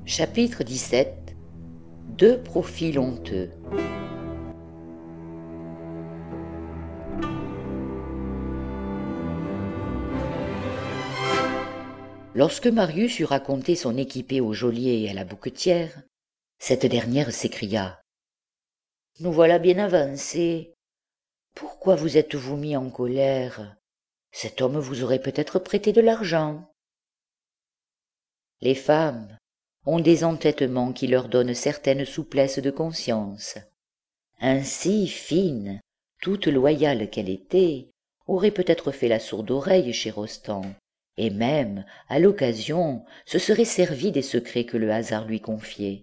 Chapitre 17. Deux profils honteux. Lorsque Marius eut raconté son équipée au geôlier et à la bouquetière, cette dernière s'écria: « Nous voilà bien avancés. Pourquoi vous êtes-vous mis en colère? Cet homme vous aurait peut-être prêté de l'argent. » Les femmes ont des entêtements qui leur donnent certaines souplesses de conscience. Ainsi, Fine, toute loyale qu'elle était, aurait peut-être fait la sourde oreille chez Rostand, et même, à l'occasion, se serait servie des secrets que le hasard lui confiait.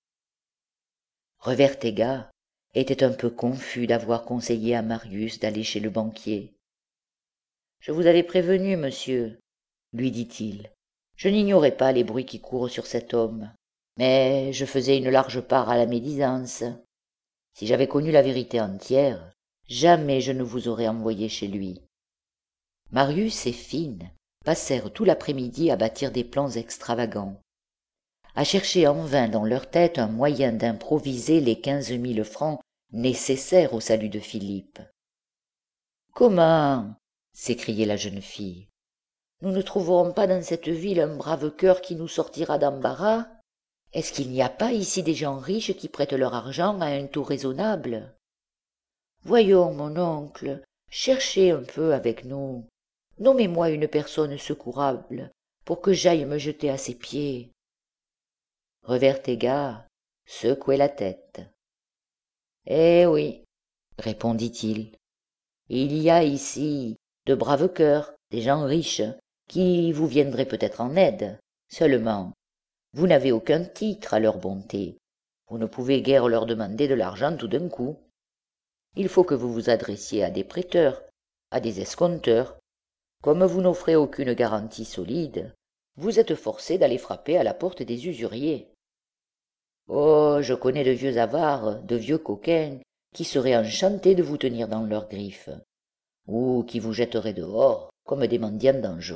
Revertéga était un peu confus d'avoir conseillé à Marius d'aller chez le banquier. « Je vous avais prévenu, monsieur, lui dit-il. Je n'ignorais pas les bruits qui courent sur cet homme, mais je faisais une large part à la médisance. Si j'avais connu la vérité entière, jamais je ne vous aurais envoyé chez lui. » Marius et Fine passèrent tout l'après-midi à bâtir des plans extravagants, à chercher en vain dans leur tête un moyen d'improviser les 15 000 francs nécessaires au salut de Philippe. « Comment ?» s'écriait la jeune fille. « Nous ne trouverons pas dans cette ville un brave cœur qui nous sortira d'embarras? Est-ce qu'il n'y a pas ici des gens riches qui prêtent leur argent à un taux raisonnable? Voyons, mon oncle, cherchez un peu avec nous. Nommez-moi une personne secourable pour que j'aille me jeter à ses pieds. » Revertéga secouait la tête. « Eh oui, répondit-il, il y a ici de braves cœurs, des gens riches, qui vous viendraient peut-être en aide. Seulement, vous n'avez aucun titre à leur bonté. Vous ne pouvez guère leur demander de l'argent tout d'un coup. Il faut que vous vous adressiez à des prêteurs, à des escompteurs. Comme vous n'offrez aucune garantie solide, vous êtes forcé d'aller frapper à la porte des usuriers. Oh, je connais de vieux avares, de vieux coquins, qui seraient enchantés de vous tenir dans leurs griffes, ou qui vous jetteraient dehors comme des mendiants dangereux. »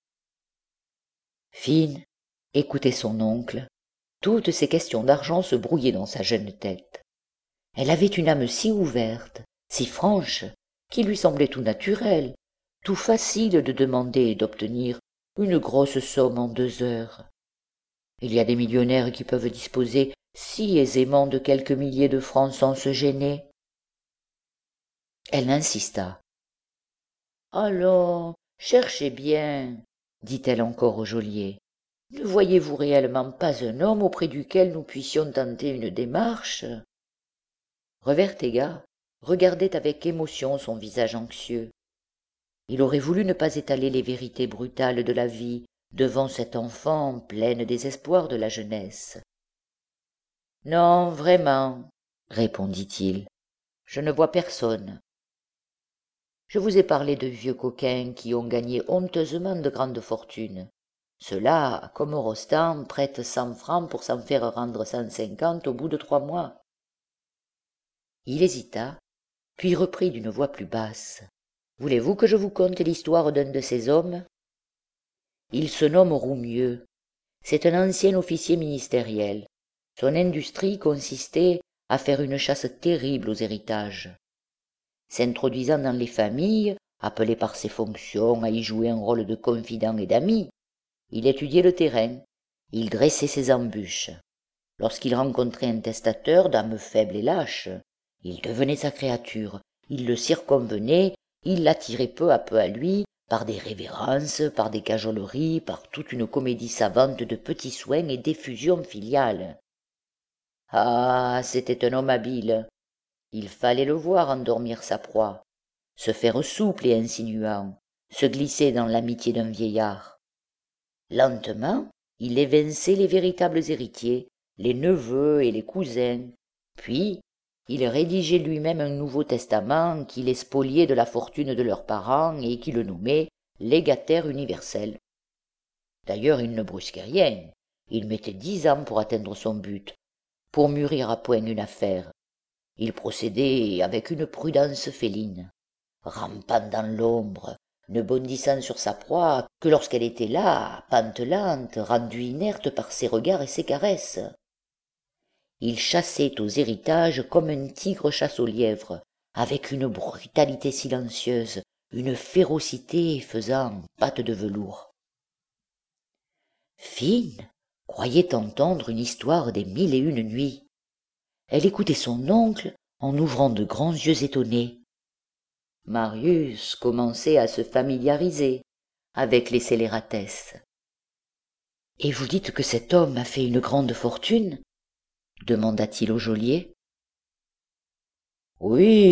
Fine écoutait son oncle. Toutes ces questions d'argent se brouillaient dans sa jeune tête. Elle avait une âme si ouverte, si franche, qu'il lui semblait tout naturel, tout facile de demander et d'obtenir une grosse somme en 2 heures. Il y a des millionnaires qui peuvent disposer si aisément de quelques milliers de francs sans se gêner. Elle insista. « Allons, cherchez bien, » dit-elle encore au geôlier. « Ne voyez-vous réellement pas un homme auprès duquel nous puissions tenter une démarche ?» Revertéga regardait avec émotion son visage anxieux. Il aurait voulu ne pas étaler les vérités brutales de la vie devant cette enfant pleine des espoirs de la jeunesse. « Non, vraiment, » répondit-il, « je ne vois personne. Je vous ai parlé de vieux coquins qui ont gagné honteusement de grandes fortunes. Ceux-là, comme Rostand, prêtent 100 francs pour s'en faire rendre 150 au bout de 3 mois. » Il hésita, puis reprit d'une voix plus basse. « Voulez-vous que je vous conte l'histoire d'un de ces hommes? Il se nomme Roumieux. C'est un ancien officier ministériel. Son industrie consistait à faire une chasse terrible aux héritages. S'introduisant dans les familles, appelé par ses fonctions à y jouer un rôle de confident et d'ami, il étudiait le terrain, il dressait ses embûches. Lorsqu'il rencontrait un testateur, d'âme faible et lâche, il devenait sa créature, il le circonvenait, il l'attirait peu à peu à lui, par des révérences, par des cajoleries, par toute une comédie savante de petits soins et d'effusions filiales. Ah, c'était un homme habile. Il fallait le voir endormir sa proie, se faire souple et insinuant, se glisser dans l'amitié d'un vieillard. Lentement, il évinçait les véritables héritiers, les neveux et les cousins, puis il rédigeait lui-même un Nouveau Testament qui les spoliait de la fortune de leurs parents et qui le nommait légataire universel. D'ailleurs, il ne brusquait rien, il mettait 10 ans pour atteindre son but, pour mûrir à point une affaire. Il procédait avec une prudence féline. Rampant dans l'ombre, ne bondissant sur sa proie que lorsqu'elle était là, pantelante, rendue inerte par ses regards et ses caresses. Il chassait aux héritages comme un tigre chasse au lièvre, avec une brutalité silencieuse, une férocité faisant patte de velours. Fine croyait entendre une histoire des 1001 nuits. Elle écoutait son oncle en ouvrant de grands yeux étonnés. Marius commençait à se familiariser avec les scélératesses. « Et vous dites que cet homme a fait une grande fortune ?» demanda-t-il au geôlier. « Oui, »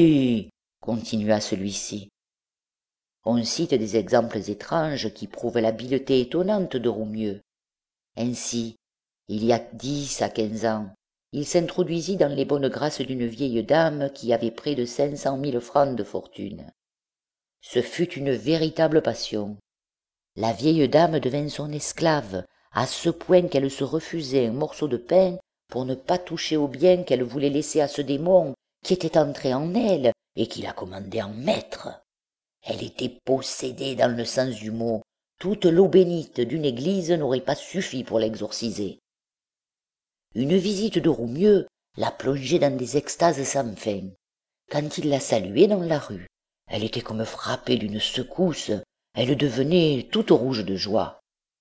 continua celui-ci. « On cite des exemples étranges qui prouvent l'habileté étonnante de Roumieux. Ainsi, il y a 10 à 15 ans, il s'introduisit dans les bonnes grâces d'une vieille dame qui avait près de 500 000 francs de fortune. Ce fut une véritable passion. La vieille dame devint son esclave, à ce point qu'elle se refusait un morceau de pain pour ne pas toucher au bien qu'elle voulait laisser à ce démon qui était entré en elle et qui la commandait en maître. Elle était possédée dans le sens du mot. Toute l'eau bénite d'une église n'aurait pas suffi pour l'exorciser. Une visite de Roumieux la plongeait dans des extases sans fin. Quand il la saluait dans la rue, elle était comme frappée d'une secousse, elle devenait toute rouge de joie.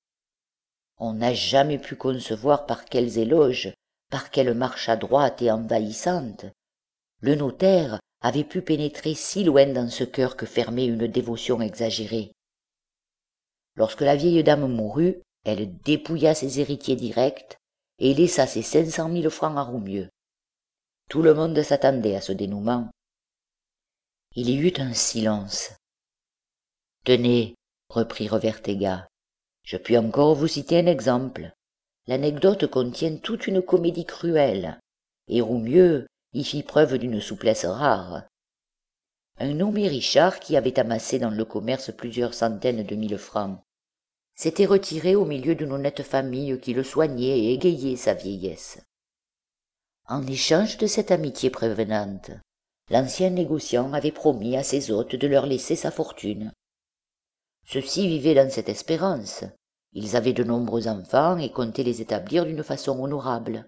On n'a jamais pu concevoir par quels éloges, par quelle marche adroite et envahissante, le notaire avait pu pénétrer si loin dans ce cœur que fermait une dévotion exagérée. Lorsque la vieille dame mourut, elle dépouilla ses héritiers directs et laissa ses 500 000 francs à Roumieux. Tout le monde s'attendait à ce dénouement. Il y eut un silence. « Tenez, » reprit Revertéga, « je puis encore vous citer un exemple. L'anecdote contient toute une comédie cruelle, et Roumieux y fit preuve d'une souplesse rare. Un nommé Richard, qui avait amassé dans le commerce plusieurs centaines de mille francs, s'était retiré au milieu d'une honnête famille qui le soignait et égayait sa vieillesse. En échange de cette amitié prévenante, l'ancien négociant avait promis à ses hôtes de leur laisser sa fortune. Ceux-ci vivaient dans cette espérance. Ils avaient de nombreux enfants et comptaient les établir d'une façon honorable.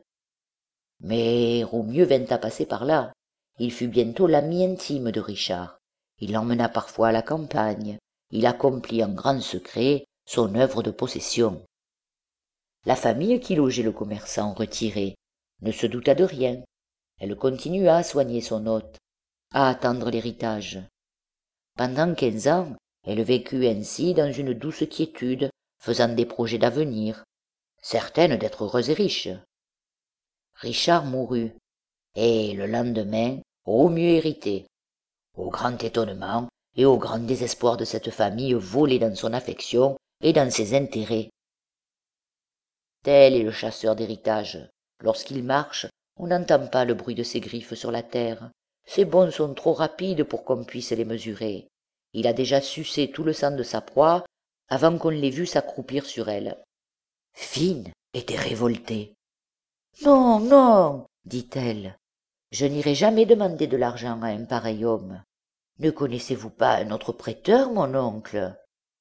Mais Roumieux vint à passer par là. Il fut bientôt l'ami intime de Richard. Il l'emmena parfois à la campagne. Il accomplit en grand secret son œuvre de possession. La famille qui logeait le commerçant retiré ne se douta de rien. Elle continua à soigner son hôte, à attendre l'héritage. Pendant 15 ans, elle vécut ainsi dans une douce quiétude, faisant des projets d'avenir, certaine d'être heureuse et riche. Richard mourut, et le lendemain, Roumieux hérité. Au grand étonnement et au grand désespoir de cette famille volée dans son affection et dans ses intérêts. Tel est le chasseur d'héritage. Lorsqu'il marche, on n'entend pas le bruit de ses griffes sur la terre. Ses bonds sont trop rapides pour qu'on puisse les mesurer. Il a déjà sucé tout le sang de sa proie avant qu'on l'ait vu s'accroupir sur elle. Fine était révoltée. « Non, non, dit-elle, je n'irai jamais demander de l'argent à un pareil homme. Ne connaissez-vous pas un autre prêteur, mon oncle ?»«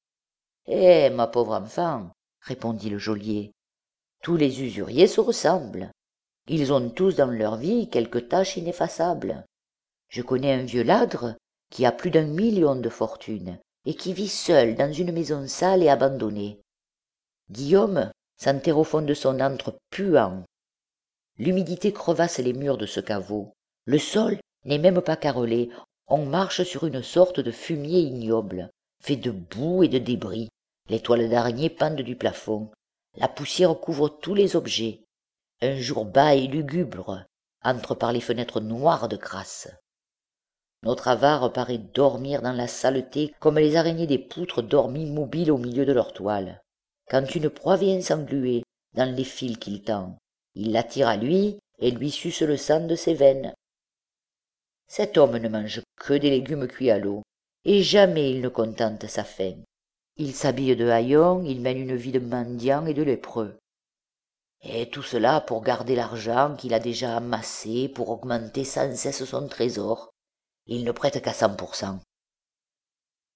Eh, ma pauvre enfant, répondit le geôlier, tous les usuriers se ressemblent. Ils ont tous dans leur vie quelques tâches ineffaçables. Je connais un vieux ladre qui a plus d'1 million de fortune et qui vit seul dans une maison sale et abandonnée. Guillaume s'enterre au fond de son antre puant. L'humidité crevasse les murs de ce caveau. Le sol n'est même pas carrelé. On marche sur une sorte de fumier ignoble, fait de boue et de débris. Les toiles d'araignée pendent du plafond. La poussière couvre tous les objets. Un jour bas et lugubre entre par les fenêtres noires de crasse. Notre avare paraît dormir dans la saleté comme les araignées des poutres dorment immobiles au milieu de leur toile. Quand une proie vient s'engluer dans les fils qu'il tend, il l'attire à lui et lui suce le sang de ses veines. Cet homme ne mange que des légumes cuits à l'eau, et jamais il ne contente sa faim. Il s'habille de haillons, il mène une vie de mendiant et de lépreux. Et tout cela pour garder l'argent qu'il a déjà amassé, pour augmenter sans cesse son trésor. Il ne prête qu'à 100%.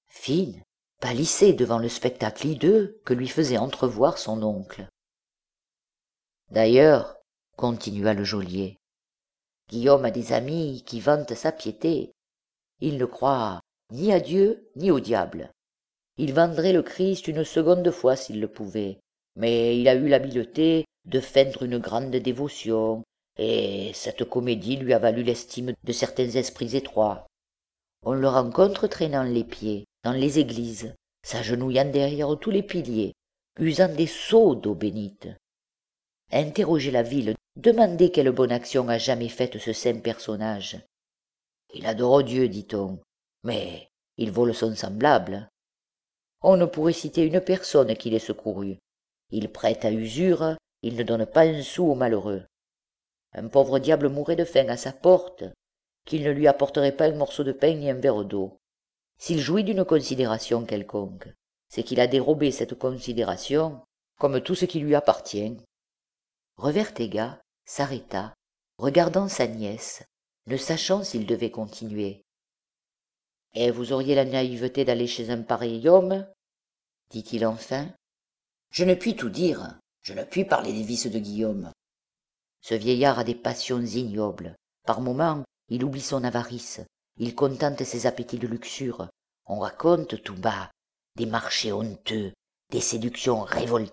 Fine pâlissait devant le spectacle hideux que lui faisait entrevoir son oncle. D'ailleurs, continua le geôlier, Guillaume a des amis qui vantent sa piété. Il ne croit ni à Dieu ni au diable. Il vendrait le Christ une seconde fois s'il le pouvait, mais il a eu l'habileté de feindre une grande dévotion, et cette comédie lui a valu l'estime de certains esprits étroits. On le rencontre traînant les pieds dans les églises, s'agenouillant derrière tous les piliers, usant des seaux d'eau bénite. Interrogez la ville, demandez quelle bonne action a jamais faite ce saint personnage. Il adore Dieu, dit-on, mais il vole son semblable. On ne pourrait citer une personne qui l'ait secouru. Il prête à usure, il ne donne pas un sou aux malheureux. Un pauvre diable mourrait de faim à sa porte, qu'il ne lui apporterait pas un morceau de pain ni un verre d'eau. S'il jouit d'une considération quelconque, c'est qu'il a dérobé cette considération, comme tout ce qui lui appartient. Revertéga s'arrêta, regardant sa nièce, ne sachant s'il devait continuer. « Et vous auriez la naïveté d'aller chez un pareil homme ?» dit-il enfin. « Je ne puis tout dire, je ne puis parler des vices de Guillaume. Ce vieillard a des passions ignobles. Par moments, il oublie son avarice, il contente ses appétits de luxure. On raconte tout bas des marchés honteux, des séductions révoltantes. »«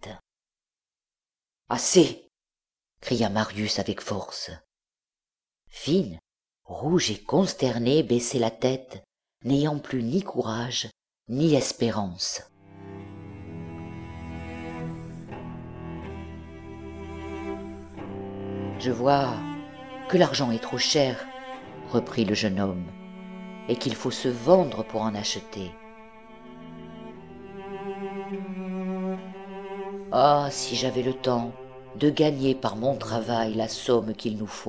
Assez !» cria Marius avec force. Fine, rouge et consternée, baissait la tête, n'ayant plus ni courage ni espérance. « Je vois que l'argent est trop cher, reprit le jeune homme, et qu'il faut se vendre pour en acheter. Ah, si j'avais le temps de gagner par mon travail la somme qu'il nous faut. »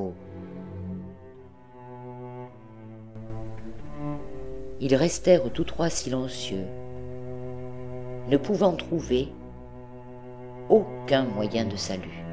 Ils restèrent tous trois silencieux, ne pouvant trouver aucun moyen de salut.